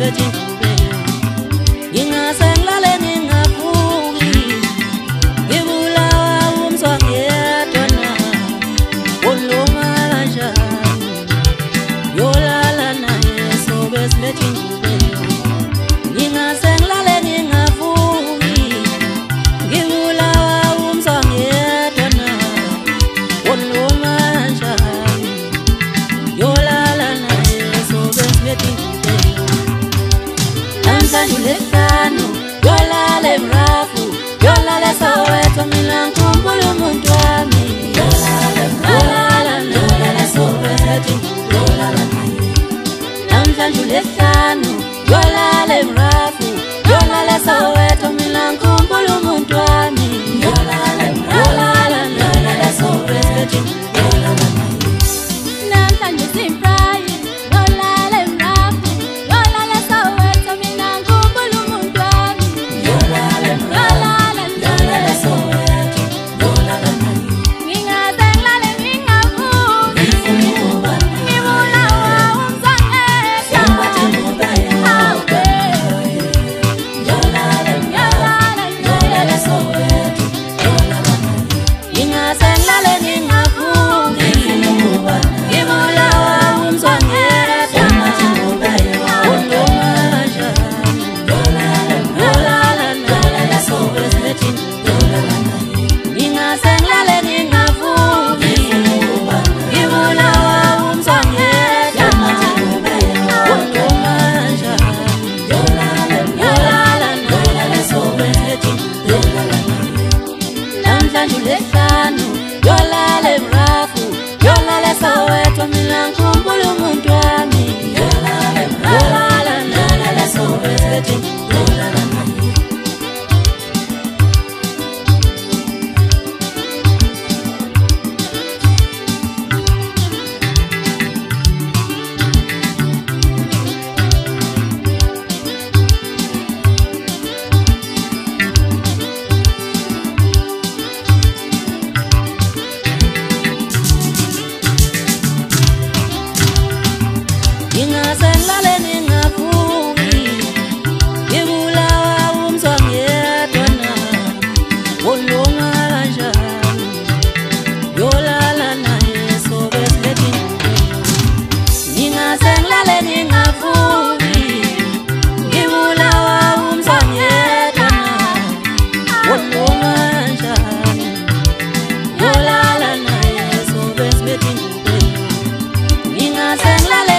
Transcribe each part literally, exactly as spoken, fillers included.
sibethi ngubela ngingasengilale ngingavuki ngibulawa umzwa ngedwa na olunga kanjani yolala naye sobe sibethi ngubela ngingasengilale ngingavuki ngibulawa umzwa ngedwa na olunga kanjani yolala naye sobe sibethi ngubela Lekano, yolale mrafu, yolale Soweto mina nkumbula umuntu wami yolale mrafu, yolale Soweto yolala naye namhlanje lekano, yolale mrafu, yolale Soweto mina nkumbula umuntu wami yolale mrafu, yolale Soweto yolala naye namhlanje simprayi yolale mrafu, yolale Soweto mina Lekano, yolale mrafu, yolale Soweto mina nkumbula umuntu wami yolale mrafu, yolale Soweto yolala naye ngingasengilale ningavuki ngibulawa umzwa ngedwa na olunga kanjani yolala naye sobe sibethi ngubela ngingasengilale ningavuki ngibulawa umzwa ngedwa na olunga kanjani yolala naye sobe sibethi ngubela ngingasengilale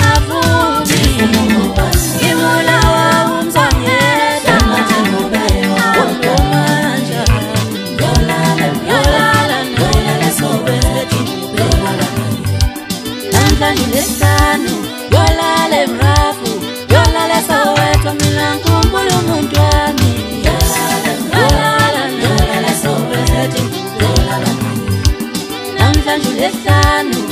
Lekano, yolale mrafu, yolale Soweto mina nkumbula umuntu wami yolale mrafu, yolale Soweto yolala naye namhlanje lekano